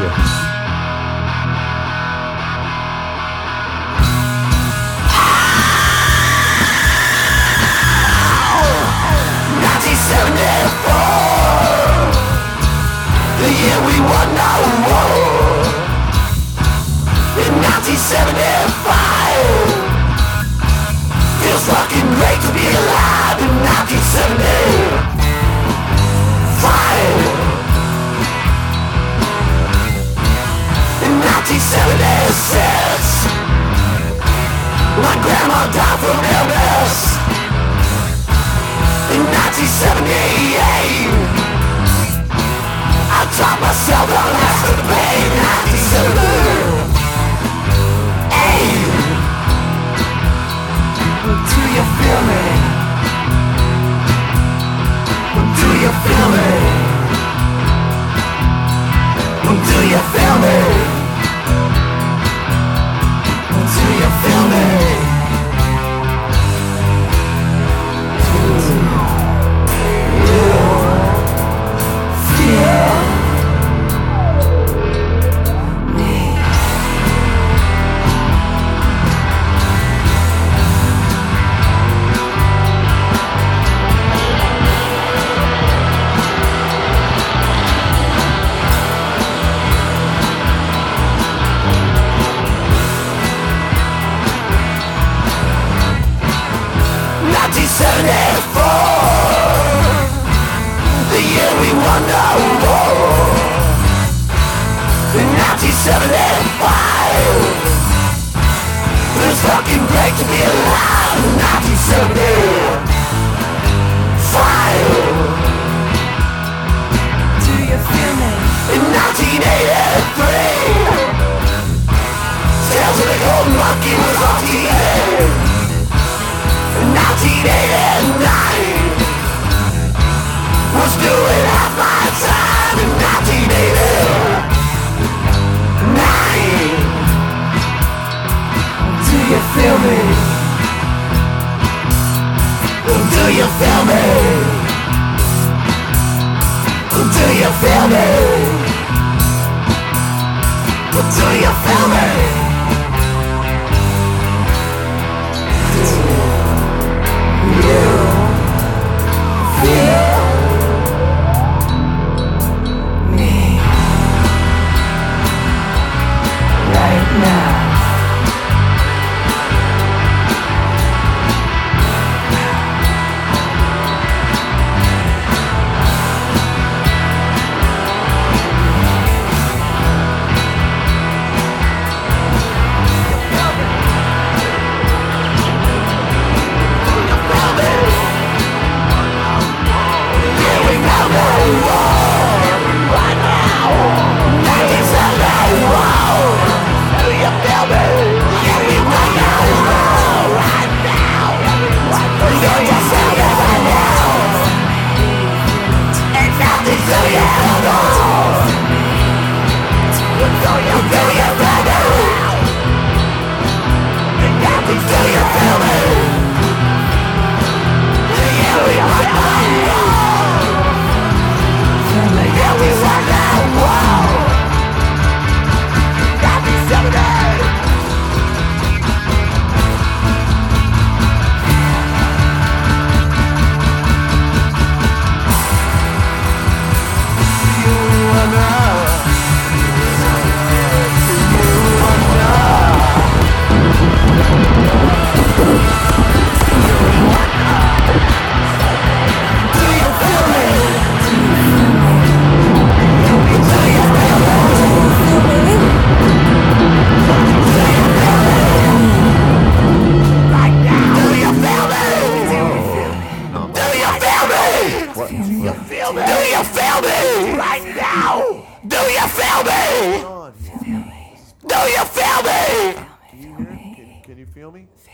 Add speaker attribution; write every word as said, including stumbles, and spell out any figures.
Speaker 1: nineteen seventy-four, the year we won our war. In nineteen seventy-five, feels fucking great to be alive. In nineteen seventy-five, in nineteen seventy-six, my grandma died from illness. In nineteen seventy-eight, I taught myself how to ask for the pain. nineteen seventy-eight, do you feel me? Do you feel me? Do you feel me? Do you feel me? nineteen seventy-four, the year we won our war. In nineteen seventy-five, it was fucking great to be alive. In nineteen seventy-five, do you feel me? In nineteen eighty-three, Tales of the Golden Monkey was on T V. nineteen eighty-nine, was doing half my time. In nineteen eighty-nine, do you feel me? Do you feel me? Do you feel me? Do you feel me?
Speaker 2: Can you feel me?